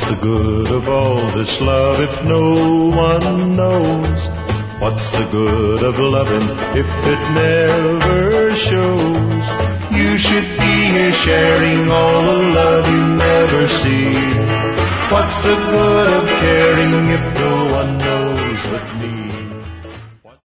the good of all this love if no one knows? What's the good of loving if it never shows? You should be here sharing all the love you never see. What's the good of caring